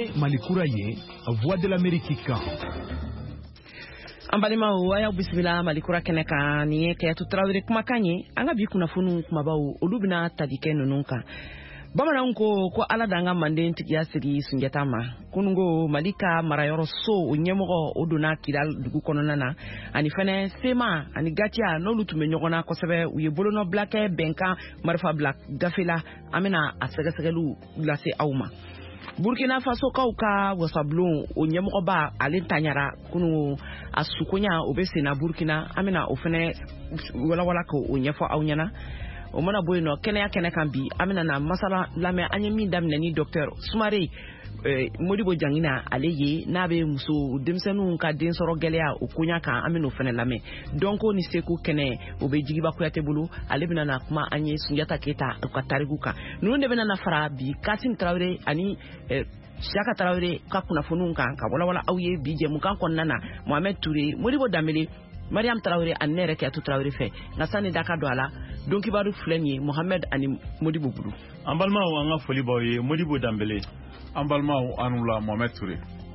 Malikura ye, Voix de l'Amérique kan. Ambalima waya bismillah Malikura keneka ni ke tutrawre kuma kanye anga bi kuna funu kuma bawo olubina tadike nununka bamanan ko ala danga mande tigiya sigi sunjata ma kunungo malika marayoro so onyemogo oduna kidal dugu konona na ani fene sema ani gatia no lutume nyogona ko sebe uye bolono blake benka marfa black gafila amena asegelu lase awma Burkina Faso kauka wasablon onyemogo ba alintanyara kunu asukonya obese na Burkina amena ofene wala ko onyefo awnyana o mana boyno kene kan bi amina na masala lame anyemi damna ni docteur Soumare Modibo jangina aleye nabe muso demsenu ka den soro gelea okunya kan amino fene lame donc ni seku kene obejigiba ko yatebulu alebina na kuma anye sunjata keta ka tariguka nunde bena na fara bi Kasim Traoré ani Shaka Traoré ka kuna funun kan ka wala awye bije mukan konnana Mohamed Touré Modibo Dambélé Mariam Traoré annere ke atu Traoré fe ngasani daka do ala donc ibaru flenye Mohamed ani Modibo Bulu ambalma anga foli boye Modibo Dambélé ambalma anula Mohamed Touré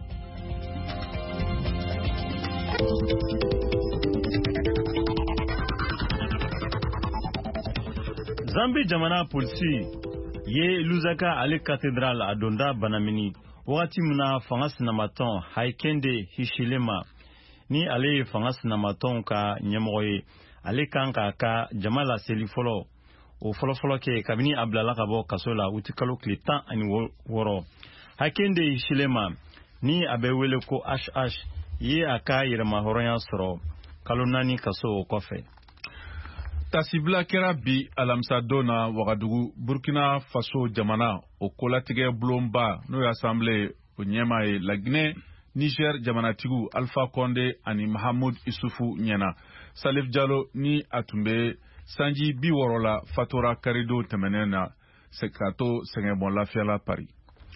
Zambi jamana polisi ye Luzaka ale cathédrale adonda banamini wakati muna fangas na maton haikende hishilema ni ale fangas na maton ka nyemoye ale kanka ka jamala selifolo o folo ke kabini ablala kabo kasola utikalo klitan ani woro hakende hishilema ni abewele ko HH ye aka yirma horonya soro kalonani kaso kofe Tasibla kera bi alamsa dona Wagadugu Burkina Faso jamana o kolatige blomba no assemblée o nyema e la Guinée Niger jamana tigu Alpha Condé ani Mahamoud Issoufou nyana Salif Diallo ni atumbe sanji bi worola fatora karido temenena sekato sengebon lafiala Paris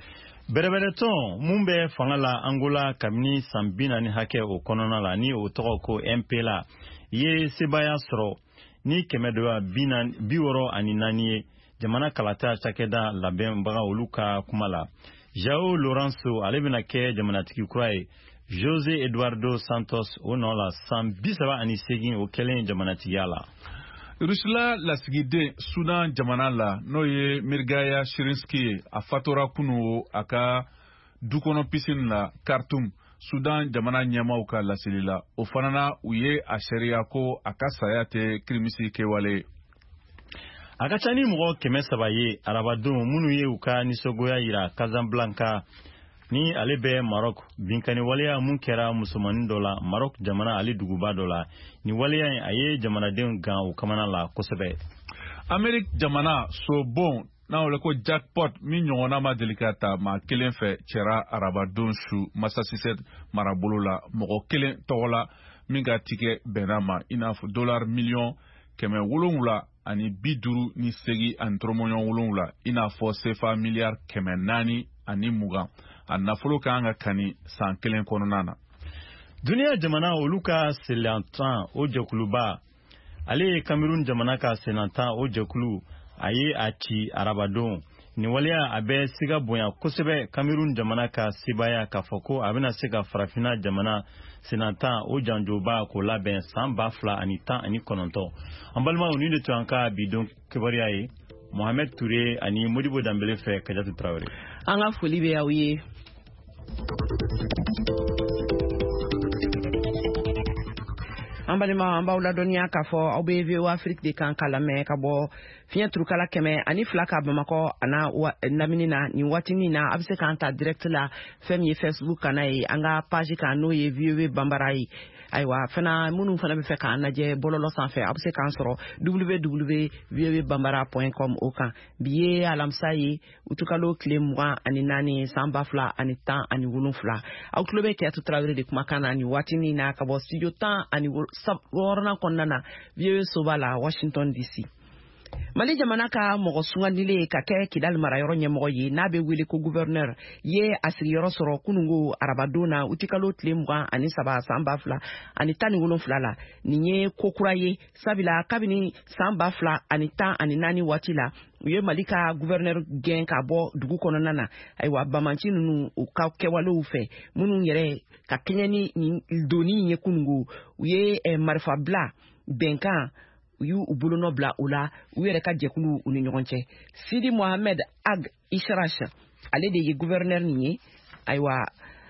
Berebereton mumbe fangala Angola kamini sambina ni hake o konona la ni o toko MP la ye sebaya soro ni kemedoa biworo ani nanie jamana kalata chakeda labem baga oluka kumala Jao Lorenzo alebina ke jamana tiki kurae José Eduardo Santos onola sambisaba ani segin o kelen jamana tiyala Rusla la sigide Sudan jamana la noye Mirgaya Shirinski a fatora kunu aka dukono piscine la Khartoum Sudan jamana nyamau ka lasilila o fanana uye a sharia ko akasayate krimisi kewale akachani mugo kemesabaye arabadun munu ye uka nisogoya ira Casablanca ni alebe Maroc binkani waleya munkera musulmanin dola Maroc jamana ali duguba dola ni waleya aye jamana den gan o kamana la kosebe Amerique jamana so bon na ole ko jackpot mi nyona ma delikata ma kelen fe chera arabadun shu Massachusetts marabolola mogo kelen tola minga tike benama inafu $1 million keme wulungula ani biduru ni segi antromonyon wulungula inafo sefa milliard keme nani ani muga anafolo kanga kani san kelen kononana dunia jamana oluka selantan o jekuluba ale Cameroon jamana ka selantan o jekulu aye achi arabadon ni waliya abe siga bonya kosebe Cameroon jamana ka sibaya ka foko abina siga farafina jamana senata o janjoba ko laben samba fla ani tan ani kononto ambalma oni de tuanka bidon kebariaye Mohamed Touré ani Modibo Dambélé fe Kadiatou Traoré anga foli be yawiye ambalima ambawla donia kafo obeve wa Afrique de kan kalame kabo finya turukala keme ani flaka bamako ana naminina ni watini na abse kanta direct la femye Facebook kana anga page kanu ye vieux bambarai aywa fana munu fana be fe kan naje bololo sans faire abse kan soro www.vieuxbambara.com okan biye alamsayi utukalo klemwa ani nani samba fla ani tan ani wulun fla au klobe ke atu Traoré de kuma kana ani watini na kabo studio tan ani worna konnana vieux sobala Washington DC Mali jamana ka mɔgɔ sugandile ka kɛ Kidal marayɔrɔ ɲɛmɔgɔ ye n'a bɛ wele ko gouverneur ye a sigiyɔrɔ sɔrɔ kunungo arabadon na utikalo tile 23 san 2017 la nin ye ko kura ye sabula kabini san 2014 waati la u ye Mali ka gouverneur gɛn ka bɔ dugu kɔnɔna na ayiwa bamanci ninnu u ka kɛwalew fɛ minnu yɛrɛ ka kɛɲɛ ni doni ye kunungo u ye marifa bila bɛnkan u y'u bolonɔ bila u la u yɛrɛ ka jɛkulu u ni ɲɔgɔn cɛ. Sidi Mohamed Ag Isharash ale de ye gouverneur nin ye ayiwa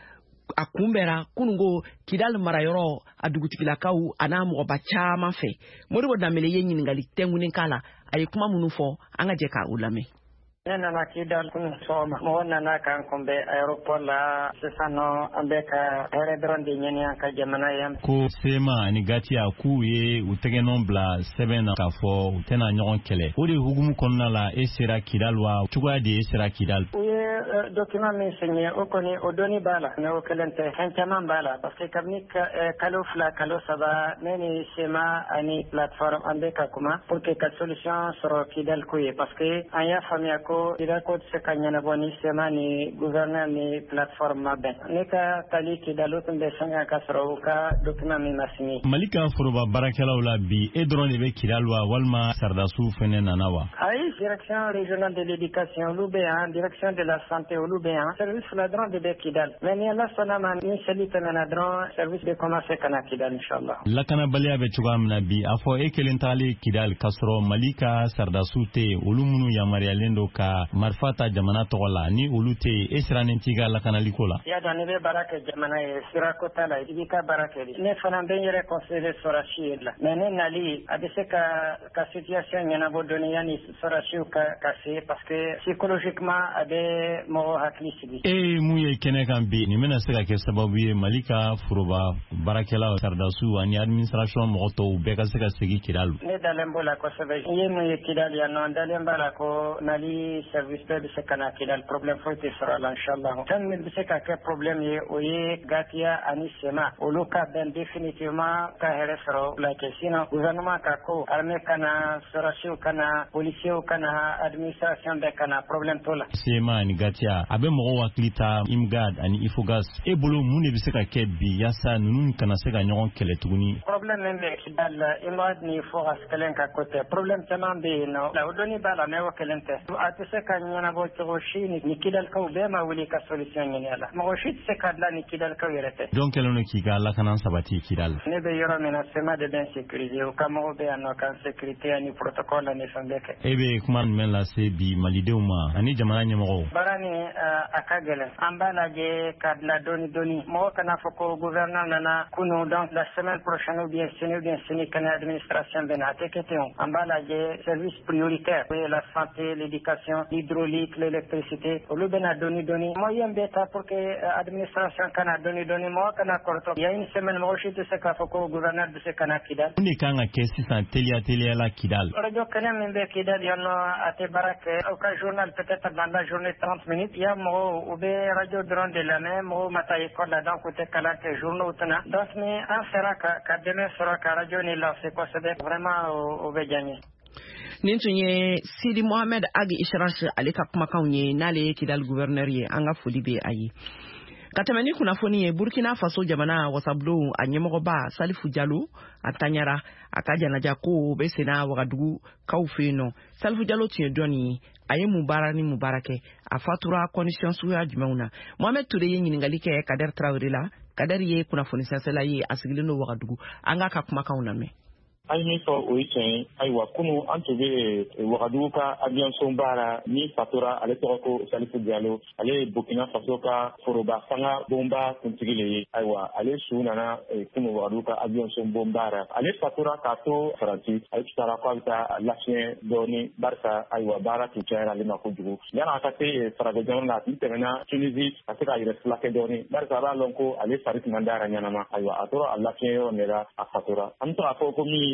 a kunbɛra kunungo Kidal marayɔrɔ a dugutigilakaw a n'a mɔgɔba caman fɛ. Modibo Dambele ye ɲininkali tɛngunen k'a la a ye kuma minnu fɔ an ka jɛ ka u lamɛn. Ne nana Kidal kunun sɔgɔma mɔgɔ nana k'an kunbɛn aéroport la sisan nɔ an bɛ ka hɛrɛ dɔrɔn de ɲini an ka jamana ye. Ko Sema ani Gatiya k'u ye u tɛgɛnɔ bila sɛbɛn na k'a fɔ u tɛna ɲɔgɔn kɛlɛ. O de hukumu kɔnɔna la e sera Kidal wa cogoya de e sera Kidal? U ye document min signé o kɔni o dɔnni b'a la mais o kelen tɛ fɛn caman b'a la parce que kabini kalo 2 kalo 3 ne ni Sema ani plateforme an bɛ ka kuma pour que ka solution sɔrɔ Kidal ko ye parce que an y'a faamuya ko Kidal ko tɛ se ka ɲɛnabɔ ni Sema ni gouverneur ni plateforme ma bɛn. Ne ka tali Kidal o tun bɛ sɛgɛn ka sɔrɔ u ka document min ma signé. Mali ka foroba baarakɛlaw la bi e dɔrɔn de bɛ Kidal wa walima Sardasou fɛnɛ nana wa? Ayi, direction régionale de l'éducation olu bɛ yan, direction de la santé olu bɛ yan, service fila dɔrɔn de bɛ Kidal. Mais ni Ala sɔnna ma ni seli tɛmɛna dɔrɔn service bɛ commencer ka na Kidal inchallah. Lakanabaliya bɛ cogoya min na bi a fɔ e kelen tagalen Kidal k'a sɔrɔ Mali ka Sardasou tɛ yen olu minnu yamaruyalen don ka marifa ta jamana tɔgɔ la ni olu tɛ yen e sirannen t'i ka lakanaliko la? I y'a dɔn ne bɛ baara kɛ jamana ye sirako t'a la i b'i ka baara kɛ de. Ne fana bɛ n yɛrɛ conseiller sɔrɔsi ye la mais ne nali a bɛ se ka situation ɲɛnabɔ dɔɔni yanni sɔrɔsiw ka se parce que psychologiquement a bɛ mɔgɔ hakili sigi. E mun ye kɛnɛ kan bi nin bɛna se ka kɛ sababu ye Mali ka foroba baarakɛlaw Sardasou ani administration mɔgɔ tɔw bɛɛ ka se ka segin Kidal? Ne dalen b'o la kosɛbɛ. N ye mun ye Kidal yan nɔ n dalen b'a la ko nali service bɛɛ bɛ se ka na Kidal problème foyi tɛ sɔrɔ a la inchallah. Fɛn min bɛ se ka kɛ problème ye o ye Gatiya ani Sema olu ka bɛn définitivement ka hɛrɛ sɔrɔ la kɛ sinon gouvernement ka ko armée kana sɔrɔsiw kana policiers kana administration bɛɛ kana problème t'o la. Sema ani Gatiya a bɛ mɔgɔw hakili ta IMGAD ani IFOGAS e bolo mun de bɛ se ka kɛ bi yaasa ninnu kana se ka ɲɔgɔn kɛlɛ tuguni? Problème min bɛ Kidal la IMGAD ni IFOGAS kelen ka côté problème caman bɛ yen nɔ o dɔnni b'a la mais o kelen tɛ a tɛ se ka ɲɛnabɔ cogo si ni Kidalkaw bɛɛ ma wuli ka solution ɲini a la mɔgɔ si tɛ se ka dilan ni Kidalkaw yɛrɛ tɛ. Jɔn kɛlen don k'i ka lakana sabati Kidal? Ne bɛ yɔrɔ min na Sema de bɛ n sécuriser u ka mɔgɔw bɛ yan nɔ ka sécurité ani protocole ani fɛn bɛɛ kɛ. E bɛ kuma jumɛn lase bi malidenw ma ani jamana ɲɛmɔgɔw? Baara ni a ka gɛlɛn an b'a lajɛ ka bila dɔɔni dɔɔni mɔgɔ kana fɔ ko gouverneur nana kunu donc la semaine prochaine ou bien sini kɛnɛ administration bɛ na a tɛ kɛ ten o an b'a lajɛ service prioritaire o ye la santé l'éducation l'hydraulique l'électricité olu bɛ na dɔɔni dɔɔni moyen bɛ ta pour que administration kana dɔɔni dɔɔni mɔgɔ kana kɔrɔtɔ il y a une semaine mɔgɔ si tɛ se k'a fɔ ko gouverneur bɛ se ka na Kidal. Mun de kan ka kɛ sisan teliya la Kidal? Radio kɛnɛ min bɛ Kidal yan nɔ a tɛ baara kɛ au cas journal peut-être dans la journée 30 minutes il y a mɔgɔw u bɛ radio dɔrɔn de lamɛn mɔgɔw ma taa école la donc u tɛ kalan kɛ journaux tɛna donc ni an sera ka dɛmɛ sɔrɔ ka radio ni lancer kosɛbɛ vraiment o bɛ diya n ye. Nin tun ye Sidi Mohamed Agi Isharash ale ka kumakanw ye n'ale ye Kidal gouverneur ye an ka foli bɛ a ye. Ka tɛmɛ ni kunnafoni ye Burkina Faso jamana wasabulon a ɲɛmɔgɔba Salifu Jalo a tanyara a ka janaja ko bɛ senna Wagadugu kaw fɛ yen nɔ. Salifu Jalo tun ye jɔn ye a ye mun baara ni mun baara kɛ a fatura condition suguya jumɛnw na. Mohamed Toure ye ɲininkali kɛ Kader Traoré la Kader ye kunnafoni sɛnsɛla ye a sigilen don Wagadugu an ka kumakanw lamɛn. An ye fɔ o ye tiɲɛ ye ayiwa kunu an tun bɛ Wagadugu ka aviation baara min fatura ale tɔgɔ ko Salifu Jalo ale ye Burkina Faso ka foroba fanga bonba kuntigi le ye ayiwa ale su nana kunu Wagadugu ka aviation bon baara ale fatura k'a to Faransi ale taara k'a bɛ taa lafiɲɛ dɔɔni barisa ayiwa baara tun cayara ale ma kojugu yanni a ka se farajɛ jamana la a tun tɛmɛna Tunisie ka se k'a yɛrɛ filakɛ dɔɔni barisa a b'a lɔn ko ale fari tun man d'a yɛrɛ ɲɛnama ayiwa a tora a lafiɲɛ yɔrɔ de la a fatura an bɛ to k'a fɔ ko min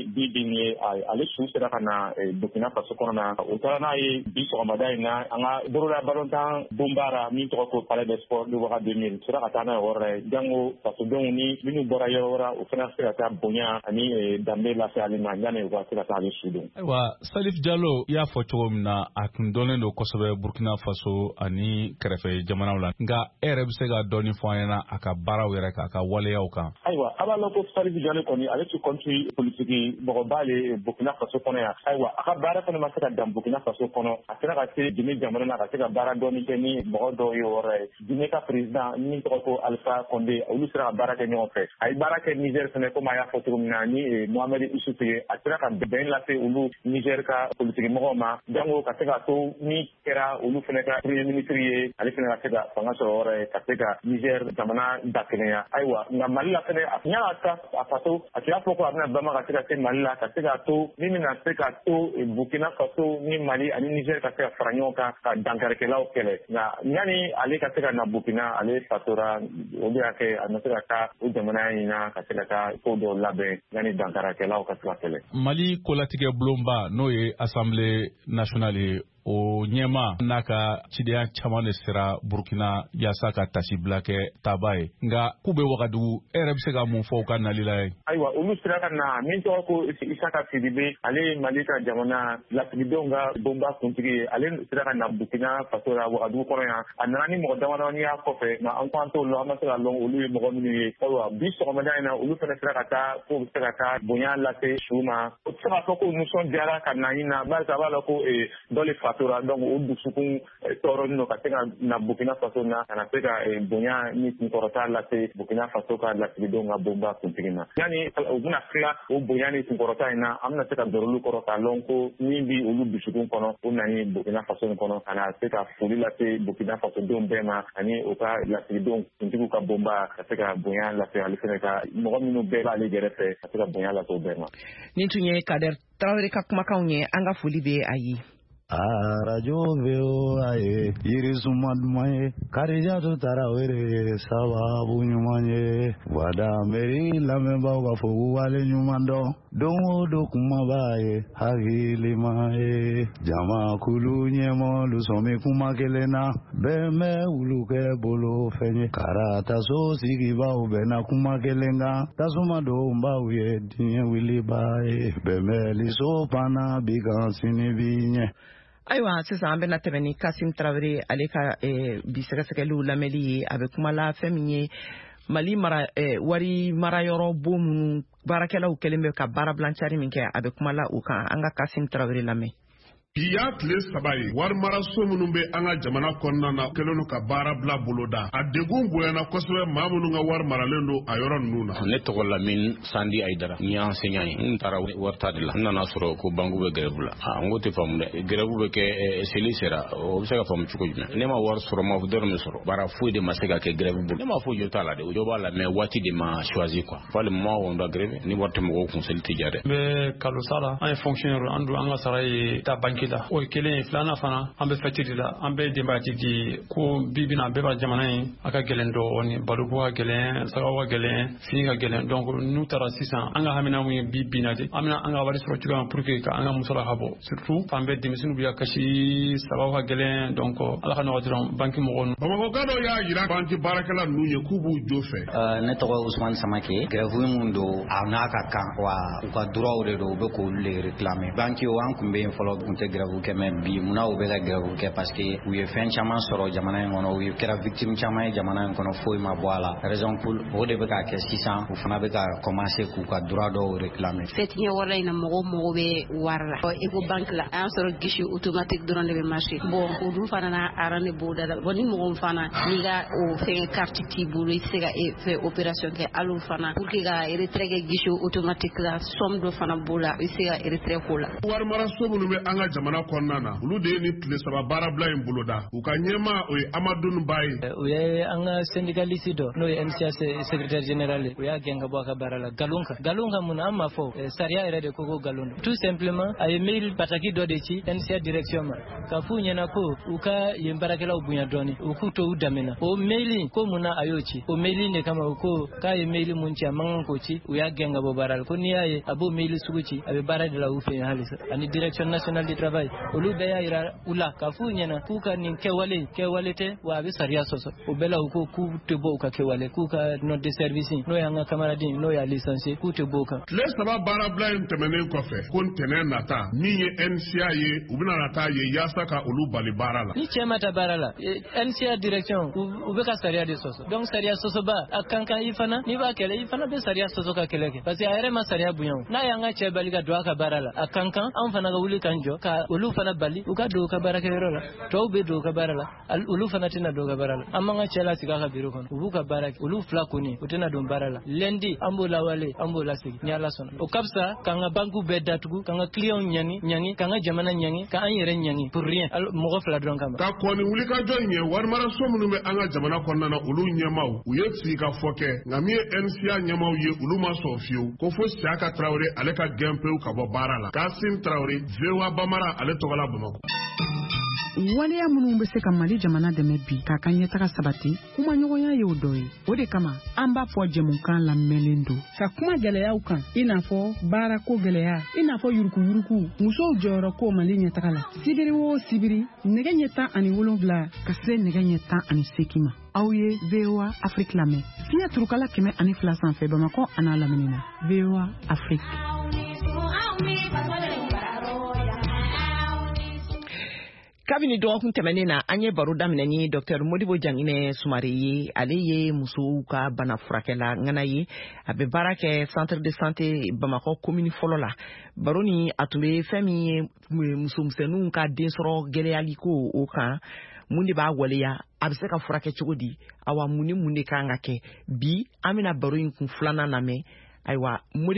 ni bibin ye ale su sera ka na Burkina Faso kɔnɔ na o taara n'a ye bi sɔgɔmada in na an ka borola balontan bombara min tɔgɔ ko Palais des Sports de Ouaga 2000 sera ka taa n'a ye o yɔrɔ ye jango fasodenw ni minnu bɔra yɔrɔ wɛrɛ o fana se ka taa bonya ani danbe lase ale ma yanni u ka se ka taa ale su don. Ayiwa Salif Diallo i y'a fɔ cogo min na a tun dɔnnen don kosɛbɛ Burkina Faso ani kɛrɛfɛ jamanaw la nka e yɛrɛ bɛ se ka dɔɔni fɔ an ɲɛna a ka baaraw yɛrɛ kan a ka waleyaw kan. Ayiwa a b'a lɔn ko Salif Diallo kɔni ale tɛ kɔnti politiki mɔgɔba le Burkina Faso kɔnɔ yan. Ayiwa a ka baara fana ma se ka dan Burkina Faso kɔnɔ a sera ka se Guinée jamana na ka se ka baara dɔɔni kɛ ni mɔgɔ dɔw ye o yɔrɔ ye. Guinée ka président min tɔgɔ ko Alpha Condé olu sera ka baara kɛ ɲɔgɔn fɛ. A ye baara kɛ Niger fana komi a y'a fɔ cogo min na ni Mohamed Issoufou ye a sera ka bɛn lase olu Niger ka politiki mɔgɔw ma jango ka se ka to min kɛra olu fana ka premier ministre ye ale fana ka se ka fanga sɔrɔ o yɔrɔ ye ka se ka Niger jamana dakɛnɛya. Ayiwa nka Mali la fana a y'a ta a faso a y'a fɔ ko a bɛna bama ka se ka se Mali la ka se ka to min bɛna se ka to Burkina Faso ni Mali ani Niger ka se ka fara ɲɔgɔn kan ka dankarikɛlaw kɛlɛ nka yanni ale ka se ka na Burkina ale fatora o de y'a kɛ a ma se ka taa o jamana in na ka se ka taa ko dɔw labɛn yanni dankarakɛlaw ka se ka kɛlɛ. Mali kolatigɛ bulonba n'o ye Assemblée nationale ye o ɲɛma n'a ka cidenya caman de sera Burkina yaasa ka tasibila kɛ taba ye nka k'u bɛ Wagadugu e yɛrɛ bɛ se ka mun fɔ u ka nali la ye. Ayiwa olu sera ka na min tɔgɔ ko Isaka Sidibe ale ye Mali ka jamana lasigidenw ka bonba kuntigi ye ale sera ka na Burkina Faso la Wagadugu kɔnɔ yan a nana ni mɔgɔ damadɔni y'a kɔfɛ nka an k'an t'olu an ma se ka lɔn olu ye mɔgɔ minnu ye. Ayiwa bi sɔgɔmada in na olu fana sera ka taa fo u bɛ se ka taa bonya lase su ma o tɛ se ka fɔ ko nisɔndiyara ka na in na barisa a b'a lɔn ko dɔ le fatura donc o dusukun tɔɔrɔlen don ka se ka na Burkina Faso na ka na se ka bonya ni kunkɔrɔta lase Burkina Faso ka lasigidenw ka bonba kuntigi ma yanni u bɛna tila o bonya ni kunkɔrɔta in na an bɛna se ka dɔrɔ olu kɔrɔ k'a lɔn ko min bi olu dusukun kɔnɔ o na ni Burkina Faso in kɔnɔ ka na se ka foli lase Burkina Faso denw bɛɛ ma ani u ka lasigidenw kuntigiw ka bonba ka se ka bonya lase ale fana ka mɔgɔ minnu bɛɛ b'ale gɛrɛfɛ ka se ka bonya lase o bɛɛ ma. Nin tun ye Kader Tarawele ka kumakanw ye an ka foli bɛ a ye. Radio VOA Yirizuma Dumaye Karijatu Tarawele Sababu Nyumanye Wada Meri Lamemba Wafu Wale Nyumando Dongo Dokumabaye Hagili Mae Jama Kulu Nyemo Lusome Kumakelena Beme Uluke Bolo Fenye Karata So Sigiba Ubena Kumakelenga Tasuma Domba Uye Dinye Wilibaye Beme Liso Pana Bigansini Binye. Ayiwa sisan an bɛna tɛmɛ ni Kasim Tarawele ale ka bi sɛgɛsɛgɛliw lamɛnli ye a bɛ kuma la fɛn min ye Mali wari marayɔrɔ bon minnu baarakɛlaw kɛlen bɛ ka baara bilancari min kɛ a bɛ kuma la o kan an ka Kasim Tarawele lamɛn. Bi y'a tile 3 ye wari maraso minnu bɛ an ka jamana kɔnɔna na kɛlen don ka baara bila boloda a degun bonyana kosɛbɛ maa minnu ka wari maralen don a yɔrɔ ninnu na. Ne tɔgɔ Lamine Sandi Aidara n ye enseignant ye n taara wari ta de la n nana sɔrɔ ko banque bɛ grève la n ko tɛ faamu dɛ grève bɛ kɛ seli sera o bɛ se ka faamu cogo jumɛn ne ma wari sɔrɔ ma dɔrɔn min sɔrɔ baara foyi de ma se ka kɛ grève bolo ne ma foyi jɔ t'a la de o jɔ b'a la mais waati de ma choisi quoi fo le moment où on doit grève ni wari tɛ mɔgɔw kun seli tɛ ja dɛ. N bɛ kalo sara an ye fonctionnaire an don an ka sara ye ta banque la o ye kelen filanan fana an bɛ fɛtiri la an bɛ denbayatigi ko bi bina bɛɛ b'a jamana in a ka gɛlɛn dɔɔni baloko ka gɛlɛn sagaw ka gɛlɛn fini ka gɛlɛn donc n'u taara sisan an ka hamina mun ye bi bina de an bɛna an ka wari sɔrɔ cogoya min pour que ka an ka musala ka bɔ surtout fan bɛɛ denmisɛnninw bɛ ka kasi sagaw ka gɛlɛn donc ala ka nɔgɔ dɔrɔn banque mɔgɔw. Bamakɔka dɔ y'a jira banque baarakɛla ninnu ye k'u b'u jo fɛ. Ne tɔgɔ Usman Samake grève mun don a n'a ka kan wa u ka droit de don u bɛ k'olu le réclamer banque o an kun bɛ yen fɔlɔ kun tɛ grève kɛ mais bi munna u bɛ ka grève kɛ parce que u ye fɛn caman sɔrɔ jamana in kɔnɔ u ye kɛra victime caman ye jamana in kɔnɔ foyi ma bɔ a la raison pour o de bɛ ka kɛ sisan u fana bɛ ka commencer k'u ka droit dɔw réclamer. Fɛtiɲɛ wari in na mɔgɔw bɛ wari la Eco banque la an y'a sɔrɔ guichet automatique dɔrɔn de bɛ marcher bon o dun fana na aran de b'o da la bon ni mɔgɔ fana n'i ka o fɛn carte t'i bolo i tɛ se ka fɛ opération kɛ al'o fana pour que ka retrait kɛ guichet automatique la somme dɔ fana b'o la i tɛ se ka retrait k'o la. Wari maraso minnu bɛ an ka jamana kɔnɔna na olu de ye ni tile saba baarabila in boloda u ka ɲɛma o ye Amadou Baye. U ye an ka syndicaliste dɔ n'o ye MCA secrétaire général ye u y'a gɛn ka bɔ a ka baara la galon kan mun na an m'a fɔ sariya yɛrɛ de ko galon don tout simplement a ye mail bataki dɔ de ci MCA direction ma ka f'u ɲɛna ko u ka yen baarakɛlaw bonya dɔɔni u k'u to u damina o mail ko mun na a y'o ci o mail de kama u ko k'a ye mail mun ci a man kan k'o ci u y'a gɛn ka bɔ baara la ko n'i y'a ye a b'o mail sugu ci a bɛ baara de la u fɛ yen halisa ani direction nationale du travail olu bɛɛ y'a yira u la ka f'u ɲɛna k'u ka nin kɛwale tɛ wa a bɛ sariya sɔsɔ o bɛɛ la u ko k'u tɛ bɔ u ka kɛwale k'u ka note de service n'o y'an ka camarade n'o y'a licencié k'u tɛ bɔ o kan. tile saba baarabila in tɛmɛnen kɔfɛ ko ntɛnɛn nata min ye NCA ye u bɛna na taa ye yaasa ka olu bali baara la. ni cɛ ma taa baara la NCA direction u bɛ ka sariya de sɔsɔ donc sariya sɔsɔba a kan i fana n'i b'a kɛlɛ i fana bɛ sariya sɔsɔ ka kɛlɛ kɛ parce que a yɛrɛ ma sariya bonya o n'a y'an ka cɛ bali ka don a ka baara la a kan an fana ka wuli k'an jɔ ka olu fana bali u ka don u ka baarakɛyɔrɔ la tɔw bɛ don u ka baara la olu fana tɛna don u ka baara la an b'an ka cɛ lasigi a ka biro kɔnɔ u b'u ka baara kɛ olu fila kɔni u tɛna don baara la lundi an b'o lawale an b'o lasigi ni Ala sɔnna o ka fisa k'an ka banku bɛɛ datugu k'an ka client ɲangi k'an ka jamana ɲangi k'an yɛrɛ ɲangi pour rien mɔgɔ fila dɔrɔn kama. ka kɔni wuli ka jɔ in ye warimaraso minnu bɛ an ka jamana kɔnɔna na olu ɲɛmaw u ye sigi ka fɔ kɛ nka min ye NCA ɲɛmaw ye olu ma sɔn fiyewu ko fo Siaka Traoré ale ka gɛn pewu ka bɔ baara la. Kasim Traoré VOA Bamara ale tɔgɔla Bamakɔ. waleya minnu bɛ se ka Mali jamana dɛmɛ bi k'a ka ɲɛtaga sabati kuma ɲɔgɔnya ye o dɔ ye o de kama an b'a fɔ jɛmukan lamɛnlen don ka kuma gɛlɛyaw kan i n'a fɔ baarako gɛlɛya i n'a fɔ yurukuyuruku musow jɔyɔrɔ ko Mali ɲɛtaga la sibiri o sibiri nɛgɛ ɲɛ 17 ka se nɛgɛ ɲɛ 18 ma aw ye VOA Afrique lamɛn fiɲɛ turukala 102 sanfɛ Bamakɔ a n'a lamini na VOA Afrique. kabini dɔgɔkun tɛmɛnen na an ye baro daminɛ ni Dr Modibo Janginɛ Sumare ye ale ye musow ka bana furakɛla ŋana ye a bɛ baara kɛ centre de santé Bamakɔ commune fɔlɔ la baro ni a tun bɛ fɛn min ye musomisɛnninw ka densɔrɔ gɛlɛyali ko o kan mun de b'a waleya a bɛ se ka furakɛ cogo di awa mun ni mun de kan ka kɛ bi an bɛna baro in kun filanan lamɛn ayiwa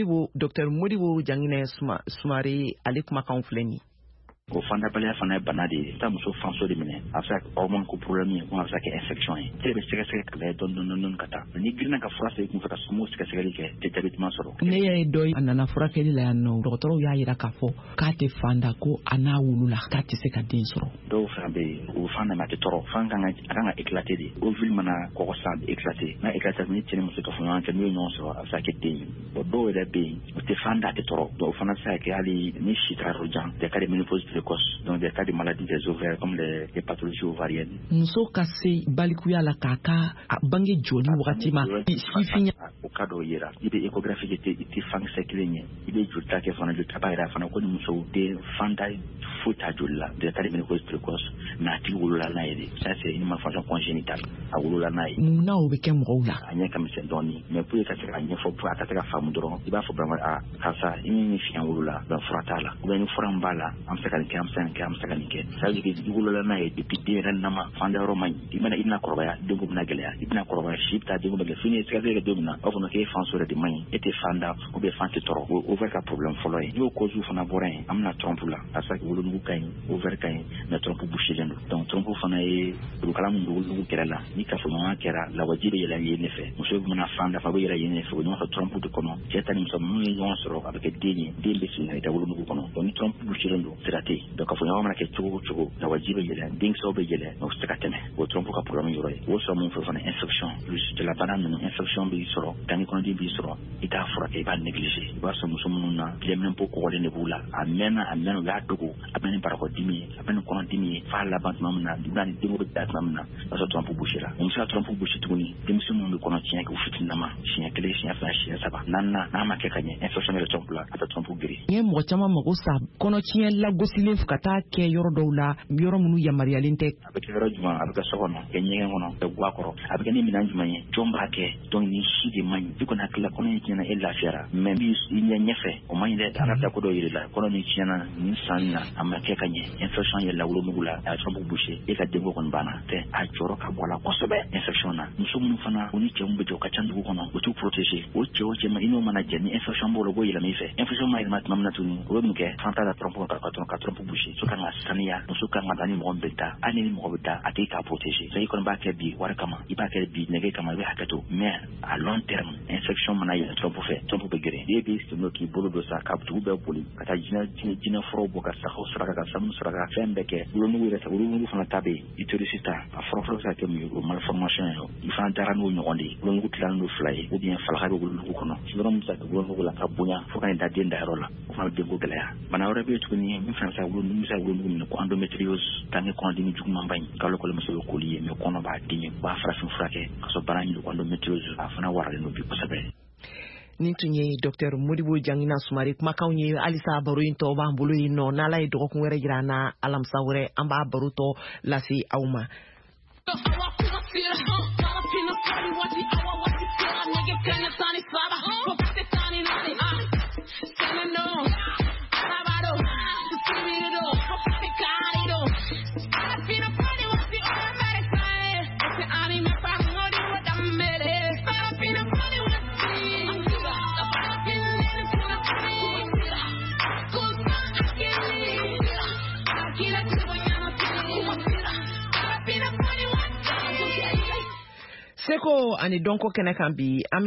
Dr Modibo Janginɛ Sumare ale kumakanw filɛ nin o fandabaliya fana ye bana de ye ta muso fanso de minɛ a bɛ se ka kɛ hormone ko problème ye kuma a bɛ se ka kɛ infection ye tele bɛ sɛgɛsɛgɛ ka lajɛ dɔɔni ka taa ni girinna ka fura sɛbɛn i kun fɛ ka sumu sɛgɛsɛgɛli kɛ tɛ jabɛtuma sɔrɔ ne y'a ye dɔ a nana furakɛli la yan nɔ dɔgɔtɔrɔw y'a yira k'a fɔ k'a tɛ fanda ko a n'a wulula k'a tɛ se ka den sɔrɔ dɔw fana bɛ yen o fan dama tɛ tɔɔrɔ fan a kan ka éclater de ovule mana kɔgɔ san éclater n'a éclater ni cɛ ni muso ka fɔ ɲɔgɔn kɛ n'u ye ɲɔgɔn sɔrɔ a bɛ se ka kɛ den ye dɔw yɛrɛ bɛ yen o tɛ fanda a tɛ tɔɔrɔ dɔw fana bɛ se ka kɛ hali ni si taara yɔrɔ jan des cas de ménopause précoce donc cas de maladie des ovaires comme les pathologies ovariennes. Muso ka se balikuya la k'a ka bange joli wagati ma sifin o cas dɔw yera i bɛ échographie kɛ i tɛ fankisɛ kelen ye i bɛ jolita kɛ fana jolita b'a yira fana ko ni muso den fanda foyi t'a joli la des cas de ménopause précoce mais a tigi wolola n'a ye de ça c'est une malformation congénitale a wolola n'a ye. Munna o bɛ kɛ mɔgɔw la. A ɲɛ ka misɛn dɔɔni mais pour ka se ka ɲɛfɔ pour a ka se ka faamu dɔrɔn i b'a fɔ vraiment karisa i ni fiɲɛ wolola donc fura t'a la ou bien ni fura min b'a la an bɛ se ka nin kɛ an bɛ se ka nin kɛ an bɛ se ka nin kɛ ça veut dire que wolola n'a ye depuis den yɛrɛ nama fanda yɔrɔ man ɲi i bɛna kɔrɔbaya denko bɛna gɛlɛya i bɛna kɔrɔbaya si bɛ taa denko bɛ gɛlɛya fini sɛgɛsɛgɛ kɛ don min na aw fana k'e fan so yɛrɛ de man ɲi e tɛ fanda ou bien fan tɛ tɔɔrɔ o ovaire ka problème fɔlɔ ye n'o cause fana bɔra yen an bɛna trompe la a bɛ se ka kɛ wolonugu ka ɲi ovaire ka ɲi mais trompe bouchelen don donc trompe fana ye kurukala min don wolonugu kɛrɛ la ni kafoɲɔgɔnya kɛra lawaji bɛ yɛlɛ yen ne fɛ muso bɛna fanda fa bɛ yɛlɛ yen ne fɛ o ɲɔgɔn fɛ trompe de kɔnɔ cɛ ta ni muso minnu ye ɲɔgɔn sɔrɔ a bɛ kɛ den ye den bɛ sigi da wolonugu kɔnɔ donc ni trompe bouchelen don sira tɛ yen donc kafoɲɔgɔnya mana kɛ cogo o cogo lawaji bɛ yɛlɛ denkisɛw bɛ yɛlɛ o tɛ se ka tɛmɛ o trompe ka problème yɔrɔ ye o sɔrɔ mun fɛ fana infection cɛlabana ninnu infection b'i sɔrɔ ganni kɔnɔdimi b'i sɔrɔ i t'a furakɛ i b'a négliger i b'a sɔrɔ muso minnu na biɲɛminɛpo kɔgɔlen de b'u la a mɛnna u y'a dogo a bɛ ni barakɔdimi ye a bɛ ni kɔnɔdimi ye f'a laban tuma min na i b'a ni denko bɛ da tuma min na o b'a sɔrɔ trompe bouchera o muso ka trompe boucher tuguni denmisɛn minnu bɛ kɔnɔ tiɲɛ kɛ u fitininama siɲɛ 1 siɲɛ 2 siɲɛ 3 naaninan n'a ma kɛ ka ɲɛ infection yɛrɛ trompe la a bɛ trompe geren. N ye mɔgɔ caman mago sa kɔnɔtiɲɛ lagosilen fo ka taa kɛ yɔrɔ dɔw la yɔrɔ minnu yamaruyalen tɛ. A bɛ kɛ yɔrɔ jumɛn a bɛ kɛ so kɔnɔ kɛ ɲɛgɛn kɔnɔ kɛ guwa kɔrɔ a bɛ kɛ ni minɛn jumɛn ye jɔn b'a kɛ donc ni si de man ɲi i kɔni hakili la kɔnɔ in tiɲɛna e lafiyara mais i ɲɛ ɲɛfɛ o man ɲi dɛ a ka ko dɔ yiri la kɔnɔ min tiɲɛna nin san na a ma kɛ ka ɲɛ infection yɛlɛla wolonugu la a ye trompe boucher e ka denko kɔni banna tɛ fɛ a jɔrɔ ka bɔ la kosɛbɛ infection na muso minnu fana u ni cɛ mun bɛ jɔ ka ca dugu kɔnɔ u t'u protéger o cɛ o cɛ ma i n'o mana jɛ ni infection b'o la o b'o yɛlɛma i fɛ infection ma yɛlɛma tuma min na tuguni o bɛ mun kɛ fanta la trompe ka trompe boucher so kan ka saniya muso kan ka taa ni mɔgɔ bɛ taa hali ni mɔgɔ bɛ taa a tɛ k'a protéger so i kɔni b'a kɛ bi wari kama i b'a kɛ bi nɛgɛ kama i bɛ hakɛ to mais à long terme infection mana yɛlɛ trompe fɛ trompe bɛ geren i b'i sen k'i bolo don sa ka dugu bɛɛ boli ka taa jinɛ furaw bɔ ka sagaw saraka ka sanu saraka fɛn bɛɛ kɛ wolonugu yɛrɛ ta wolonugu fana ta bɛ yen uterus ta a fɔlɔfɔlɔ bɛ se ka kɛ mun ye o malformation ye i fana dara n'o ɲɔgɔn de ye wolonugu tilalen don 2 ye ou bien falaka bɛ wolonugu kɔnɔ yɔrɔ min bɛ se ka kɛ wolonugu la ka bonya fo ka da den dayɔrɔ la o fana bɛ denko gɛlɛya bana wɛrɛ bɛ yen tuguni min fana bɛ se ka wolonugu minɛ ko endométriose tanke kɔnɔdimi juguman ba in kalo kalo muso bɛ koli ye mais kɔnɔ b'a dimi u b'a farafin furakɛ ka sɔrɔ bana min ko endométriose a fana waralen don bi kosɛbɛ. Nin tun ye Dr Modibo Jangina Sumare kumakanw ye halisa baro in tɔ b'an bolo yen nɔ n'Ala ye dɔgɔkun wɛrɛ jira an na alamisa wɛrɛ an b'a baro tɔ lase aw ma. Seko ani donko kɛnɛ kan bi an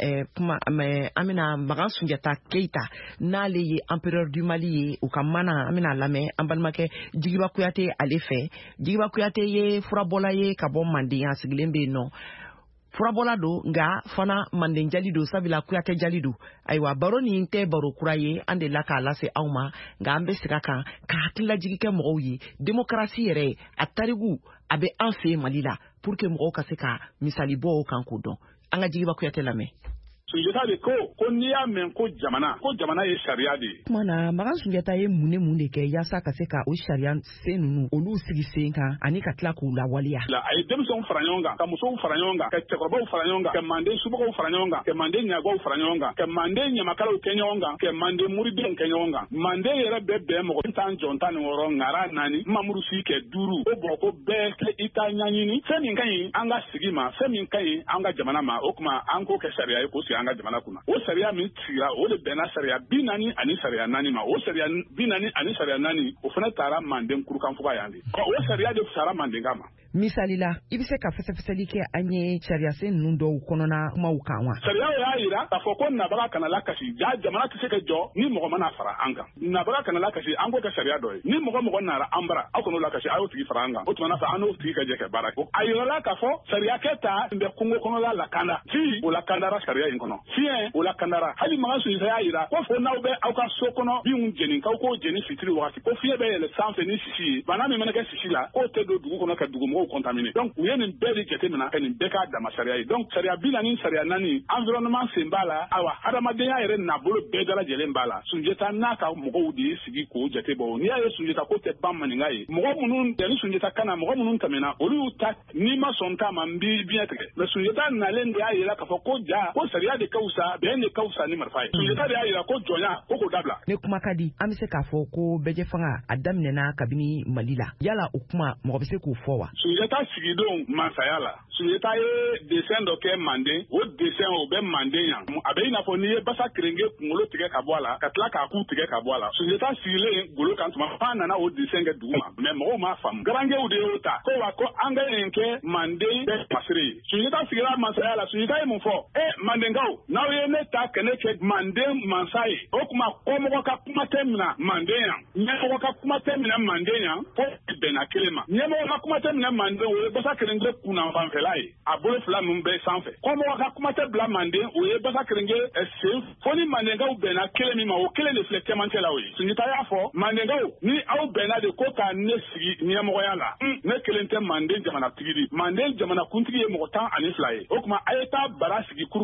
bɛna Magan Sunjata Keita n'ale ye empereur du Mali ye u ka mana an bɛna lamɛn an balimakɛ Jigiba Kuyate ale fɛ. Jigiba Kuyate ye furabɔla ye ka bɔ Manden a sigilen bɛ yen nɔ. Furabɔla don nka fana Manden jali don sabula Kuyate jali don. Ayiwa baro nin tɛ baro kura ye an de la k'a lase aw ma nka an bɛ sira kan ka hakililajigi kɛ mɔgɔw ye démocratie yɛrɛ a tariku a bɛ an fɛ Mali la pour que mɔgɔw ka se ka misali bɔ o kan k'o dɔn. An ka Jigiba Kuyate lamɛn. Sunjata de ko n'i y'a mɛn ko jamana ye sariya de ye. Kuma na Magan Sunjata ye mun de kɛ yaasa ka se ka o sariya sen ninnu olu sigi sen kan ani ka tila k'u lawaleya. A ye denmisɛnw fara ɲɔgɔn kan ka musow fara ɲɔgɔn kan ka cɛkɔrɔbaw fara ɲɔgɔn kan ka Manden subagaw fara ɲɔgɔn kan ka Manden ɲagaw fara ɲɔgɔn kan ka Manden ɲamakalaw kɛ ɲɔgɔn kan ka Manden muridenw kɛ ɲɔgɔn kan. Manden yɛrɛ bɛɛ bɛn mɔgɔ tan jɔn 16 ŋara 4 Mamudu Si kɛ 5 o bɔ ko bɛɛ kɛ i ta ɲaɲini fɛn min ka ɲi an ka sigi ma fɛn min ka ɲi an ka jamana ma o kuma an k'o kɛ sariya ye k'o sigi an ka jamana kunna. O sariya min sigira o de bɛnna sariya 40 ani sariya 4 ma o sariya 40 ani sariya 4 o fana taara Manden kurukanfuga yan de o sariya de fisara Manden ka ma. Misali la i bɛ se ka fɛsɛfɛsɛli kɛ an ye sariya sen ninnu dɔw kɔnɔna kumaw kan wa. Sariya y'a jira k'a fɔ ko nabaga kana lakasi jamana tɛ se ka jɔ ni mɔgɔ mana fara an kan. Nabaga kana lakasi an k'o kɛ sariya dɔ ye ni mɔgɔ nara an bara aw kan'o lakasi a y'o tigi fara an kan o tuma fɛ an n'o tigi ka jɛ kɛ baara kɛ. A yirala k'a fɔ sariya kɛ ta bɛ kungo kɔnɔla lakanda fi o lakandara sariya in kɔnɔ fiɲɛ o lakandara hali Magan Sunjata y'a jira ko fo n'aw bɛ aw ka so kɔnɔ binw jeni k'aw k'o jeni fitiri wagati ko fiɲɛ bɛ yɛlɛ sanfɛ ni sisi ye bana min mana kɛ sisi la k'o tɛ don dugu kɔnɔ ka dugumɔgɔw contaminer donc u ye nin bɛɛ de jateminɛ ka nin bɛɛ k'a dama sariya ye donc sariya 40 sariya 4 environnement sen b'a la awa hadamadenya yɛrɛ nabolo bɛɛ dalajɛlen b'a la Sunjata n'a ka mɔgɔw de ye sigi k'o jate bɔ n'i y'a ye Sunjata ko tɛ ban maninka ye mɔgɔ minnu tɛ ni Sunjata kana mɔgɔ minnu tɛmɛna olu y'u ta n'i ma sɔn ta ma n b'i biɲɛ tigɛ mais Sunjata nalen de y'a jira k'a fɔ ko ko sariya de ka wusa bɛn de ka wusa ni marifa ye Sunjata de y'a jira ko jɔnya ko k'o dabila. Ne kuma ka di an bɛ se k'a fɔ ko bɛjɛ fanga a daminɛna kabini Mali la yala o kuma mɔgɔ bɛ se k'o fɔ wa. Sunjata sigidon mansaya la Sunjata ye dessin dɔ kɛ Manden o dessin o bɛ Manden yan a bɛ i n'a fɔ n'i ye basa kerenge kunkolo tigɛ ka bɔ a la ka tila k'a ku tigɛ ka bɔ a la Sunjata sigilen golo kan tuma f'a nana o dessin kɛ dugu ma mais mɔgɔw m'a faamu garankɛw de y'o ta ko wa ko an ka nin kɛ Manden bɛɛ masiri ye Sunjata sigira mansaya la Sunjata ye mun fɔ Mandenkaw n'aw ye ne ta kɛ ne kɛ Manden mansa ye o kuma kɔmɔgɔ ka kuma tɛ minɛ Manden yan ɲɛmɔgɔ ka kuma tɛ minɛ Manden yan fo bɛnna kelen ma ɲɛmɔgɔ ka kuma tɛ minɛ Manden o ye basa kerenge kunna fanfɛla ye a bolo fila ninnu bɛɛ sanfɛ kɔmɔgɔ ka kuma tɛ bila Manden o ye basa kerenge sen fo ni Mandenkaw bɛnna kelen min ma o kelen de filɛ cɛmancɛ la o ye Sunjata y'a fɔ Mandenkaw ni aw bɛnna de ko ka ne sigi ɲɛmɔgɔya la ne kelen tɛ Manden jamanatigi di Manden jamanakuntigi ye mɔgɔ 12 ye o kuma a ye taa bara sigi kurukanfuga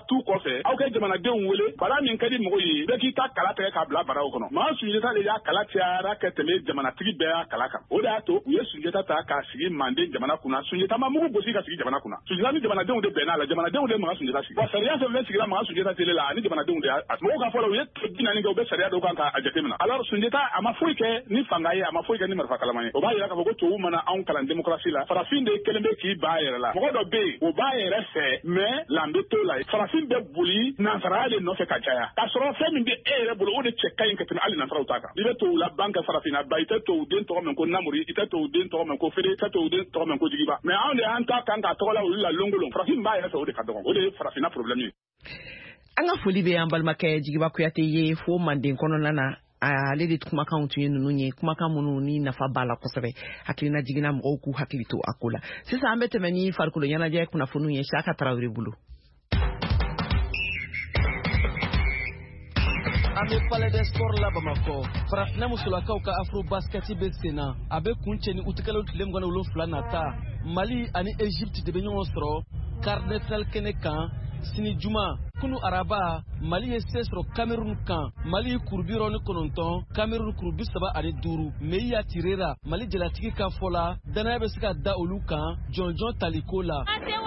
tu kɔfɛ aw kɛ jamanadenw wele bara min ka di mɔgɔ ye bɛɛ k'i ta kala tigɛ k'a bila baraw kɔnɔ maa Sunjata de y'a kala cayara ka tɛmɛ jamanatigi bɛɛ y'a kala kan o de y'a to u ye Sunjata ta k'a sigi Manden jamana kunna Sunjata ma mugu gosi ka sigi jamana kunna Sunjata ni jamanadenw de bɛnn'a la jamanadenw de maga Sunjata sigi wa sariya fɛn fɛn sigira maga Sunjata tele la ani jamanadenw de y'a mɔgɔw ka fɔlɔ u ye tile 40 kɛ u bɛ sariya dɔw kan k'a jateminɛ alors Sunjata a ma foyi kɛ ni fanga ye a ma foyi kɛ ni marifa kalama ye o b'a yira k'a fɔ ko tubabu mana anw kalan démocratie la farafin de kelen bɛ k'i ba yɛrɛ la mɔgɔ dɔ bɛ yen o b'a yɛrɛ fɛ mais lanbe to la farafin bɛ boli nansaraya de nɔfɛ ka caya k'a sɔrɔ fɛn min bɛ e yɛrɛ bolo o de cɛ ka ɲi ka tɛmɛ hali nansaraw ta kan i bɛ tubabu la ban kɛ farafinna ba i tɛ tubabu den tɔgɔ mɛn ko Namori i tɛ tubabu den tɔgɔ mɛn ko Fede i tɛ tubabu den tɔgɔ mɛn ko Jigiba mais anw de y'an ta kan k'a tɔgɔ la olu la longolon farafin b'a yɛrɛ fɛ o de ka dɔgɔ o de ye farafinna problème ye. An ka foli bɛ an balimakɛ Jigiba Kuyate ye fo Manden kɔnɔna na ale de kumakanw tun ye ninnu ye kumakan minnu ni nafa b'a la kosɛbɛ hakilina jiginna mɔgɔw k'u hakili to a ko la sisan an bɛ tɛmɛ ni farikolo ɲɛnajɛ kunnafoniw ye Saka Tarawele bolo. An bɛ palais des sports la Bamako farafinna musolakaw ka afro basket bɛ sen na a bɛ kun cɛ ni utikɛlaw tile 27 nata Mali ani Egypte de bɛ ɲɔgɔn sɔrɔ quart de finale kɛnɛ kan sini juma kunu araba Mali ye se sɔrɔ Cameroun kan Mali kuru 79 Cameroun kuru 35 Meya Tirera Mali jalatigi ka fɔ la danaya bɛ se ka da olu kan jɔnjɔn taliko la.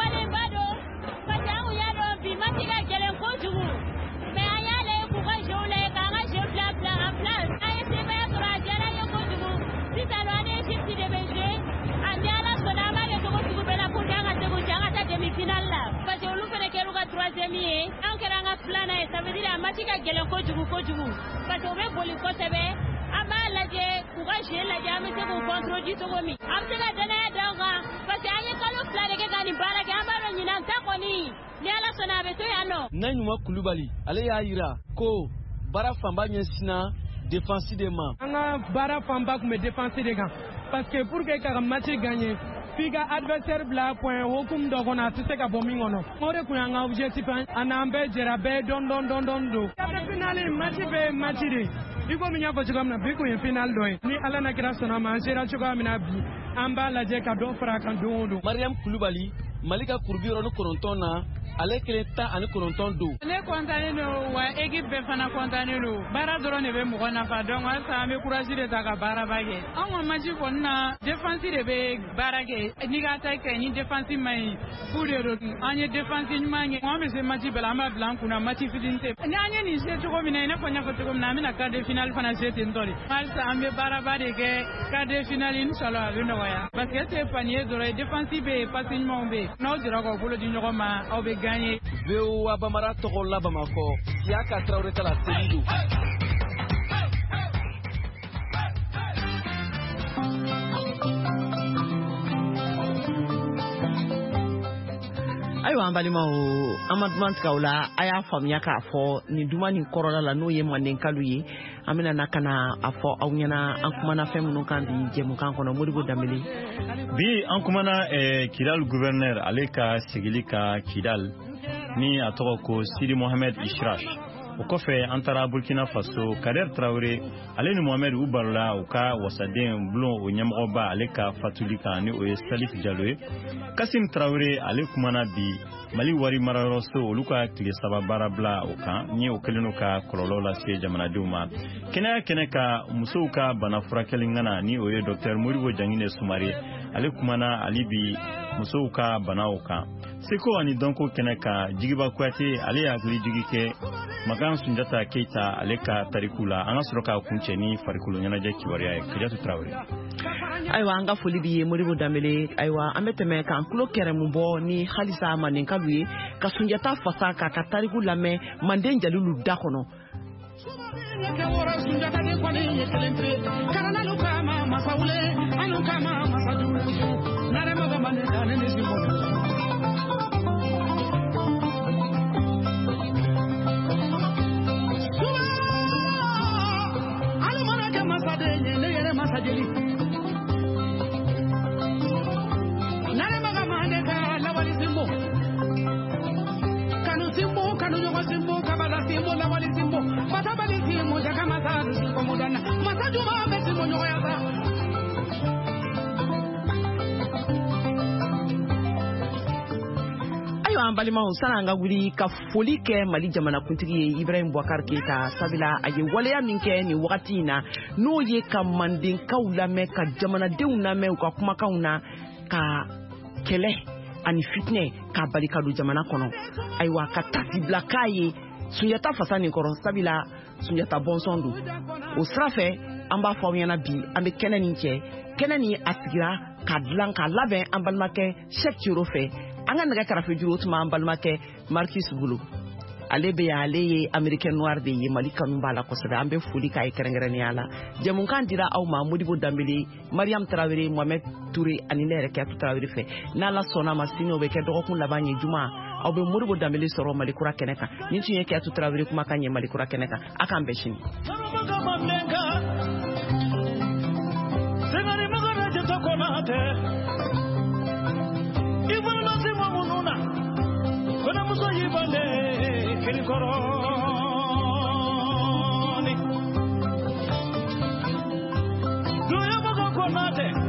Demi-finale là parce que olu fana kɛra u ka 3e ye an kɛra an ka filanan ye ça veut dire a match ka gɛlɛn kojugu parce que u bɛ boli kosɛbɛ an b'a lajɛ k'u ka jeu lajɛ an bɛ se k'u contrôle cogo min an bɛ se ka danaya da u kan parce que an ye kalo 2 de kɛ ka nin baara kɛ an b'a dɔn ɲinan ta kɔni ni Ala sɔnna a bɛ to yan nɔ. Naɲuma Kulubali ale y'a yira ko baara fanba ɲɛsinna défense de ma. An ka baara fanba tun bɛ défense de kan parce que pour que ka match gagner f'i ka adversaire bila point hokum dɔ kɔnɔ a tɛ se ka bɔ min kɔnɔ o de kun y'an ka objectif a n'an bɛɛ jɛra bɛɛ dɔn don finale match bɛ match de i ko min y'a fɔ cogoya min na bi kun ye finale dɔ ye ni Ala na kira sɔnna ma an sera cogoya min na bi an b'a lajɛ ka dɔ fara a kan don o don. Mariam Kulubali Mali ka kuru 69 na ale kelen 19 don. Ne kontanen don wa équipe bɛɛ fana kontanen don baara dɔrɔn de bɛ mɔgɔ nafa donc halisa an bɛ courage de ta ka baaraba kɛ an ka match kɔni na défense de bɛ baara kɛ n'i ka attaque kɛ ni défense ma ɲi coup de don an ye défense ɲuman kɛ an bɛ se match bɛɛ la an b'a bila an kunna match fitinin tɛ ni an ye nin se cogo min na i n'a fɔ n y'a fɔ cogo min na an bɛna quart de finale fana se ten tɔ de halisa an bɛ baaraba de kɛ quart de finale inshallah a bɛ nɔgɔya parce que e tɛ panier dɔrɔn ye défense bɛ yen passe ɲumanw bɛ yen n'aw jɛra k'aw bolo di ɲɔgɔn ma aw bɛ gagner. VOA Bamara tɔgɔ la Bamakɔ Siyaka Tarawele ta la Selidu. Ayiwa an balimaw an ma duman tigɛ o la a y'a faamuya k'a fɔ nin duman nin kɔrɔla la n'o ye Mandenkalu ye an bɛna na ka na a fɔ aw ɲɛna an kumana fɛn minnu kan bi jɛmukan kɔnɔ Modibo Dambele. Bi an kumana Kidal gouverneur ale ka sigili ka Kidal ni a tɔgɔ ko Sidi Mohamed Ishrash o kɔfɛ an taara Burkina Faso Kader Traoré ale ni Mohamed u barola u ka wasaden bulon o ɲɛmɔgɔba ale ka fatuli kan ni o ye Salif Jalo ye Kasim Traoré ale kumana bi Mali wari marayɔrɔ so olu ka tile 3 baara bila o kan ni o kelen no ka kɔlɔlɔ lase jamanadenw ma kɛnɛya kɛnɛ ka musow ka bana furakɛli ngana ni o ye Dr Modibo Jangine Sumare ale kumana ali bi musow ka banaw kan Seko ani Donko kɛnɛ ka Jigiba Kuyate ale hakili jigi kɛ Magan Sunjata Keita ale ka tariku la an ka sɔrɔ ka kuncɛ ni farikolo ɲɛnajɛ kibaruya ye Kajatu Traoré. Ayiwa an ka foli bi ye Modibo Dambele ayiwa an bɛ tɛmɛ k'an tulo kɛrɛmu bɔ ni halisa Mandenkalu ye ka Sunjata fasa k'a ka tariku lamɛn Manden Jalilu da kɔnɔ. an balimaw sana an ka wuli ka foli kɛ Mali jamanakuntigi ye Ibrahim Boubacar Keita sabula a ye waleya min kɛ ni wagati in na n'o ye ka mandenkaw lamɛn ka jamanadenw lamɛn u ka kumakanw na ka kɛlɛ ani fitinɛ ka bali ka don jamana kɔnɔ ayiwa ka tasi bila k'a ye Sunjata fasa nin kɔrɔ sabula Sunjata bɔnsɔn don o sira fɛ an b'a fɔ aw ɲɛna bi an bɛ kɛnɛ nin kɛ kɛnɛ nin a sigira ka dilan ka labɛn an balimakɛ Cheikh Thioro fɛ an ka nɛgɛ karafe juru o tuma an balimakɛ Marcus bolo ale bɛ yan ale ye Américain noir de ye Mali kanu b'a la kosɛbɛ an bɛ foli k'a ye kɛrɛnkɛrɛnnenya la jɛmukan dira aw ma Modibo Dambele Mariam Traoré Mohamed Touré ani ne yɛrɛ Kiyatu Traoré fɛ n'Ala sɔnna ma sini o bɛ kɛ dɔgɔkun laban ye juma aw bɛ Modibo Dambele sɔrɔ Mali kura kɛnɛ kan nin tun ye Kiyatu Traoré kumakan ye Mali kura kɛnɛ kan a k'an bɛn sini Coroni, do you